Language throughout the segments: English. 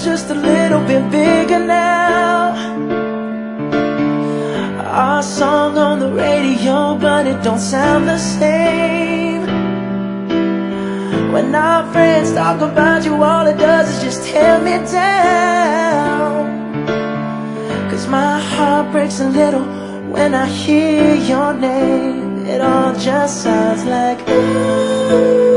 is just a little bit bigger now. Our song on the radio, but it don't sound the same. When our friends talk about you, all it does is just tear me down. 'Cause my heart breaks a little when I hear your name. It all just sounds like ooh.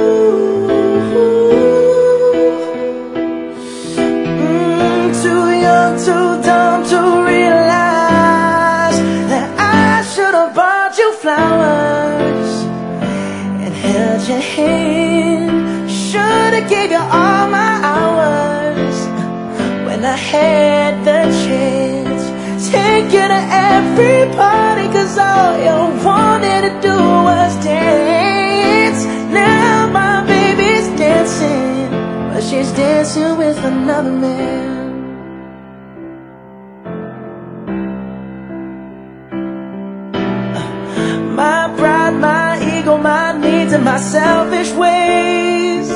Too young, too dumb to realize that I should have bought you flowers and held your hand. Should have gave you all my hours when I had the chance. Take you to every party, 'cause all you wanted to do was dance. Now my baby's dancing, but she's dancing with another man. My pride, my ego, my needs, and my selfish ways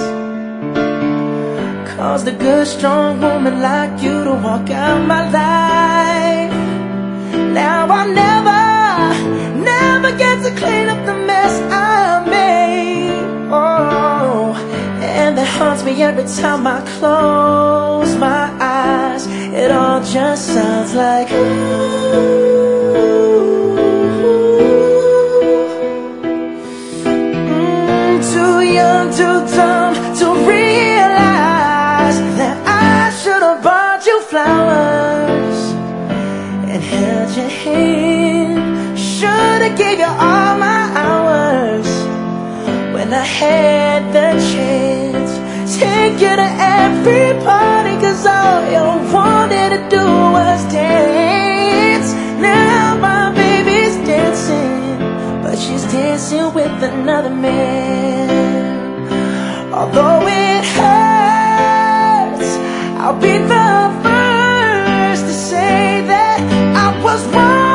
caused a good, strong woman like you to walk out my life. Now I'll never get to clean up the mess I made. Oh, and that haunts me every time I close my eyes. It all just sounds like ooh. Too young, too dumb to realize that I should have bought you flowers and held your hand. Should have gave you all my hours when I had the chance. Take you to every party, 'cause all you wanted to do was dance. Now my baby's dancing, but she's dancing with another man. Although it hurts, I'll be the first to say that I was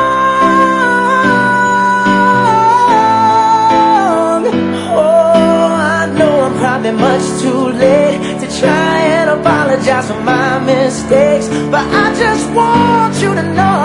wrong. Oh, I know I'm probably much too late to try and apologize for my mistakes, but I just want you to know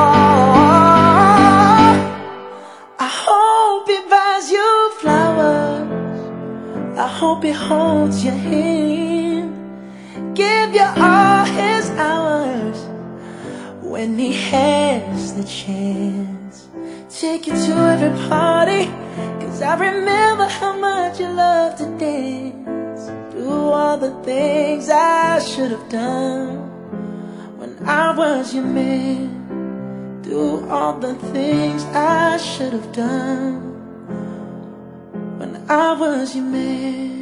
I hope he buys you flowers. I hope he holds your hand, give you all his hours when he has the chance. Take you to every party, 'cause I remember how much you love to dance. Do all the things I should have done when I was your man. Do all the things I should have done when I was your man.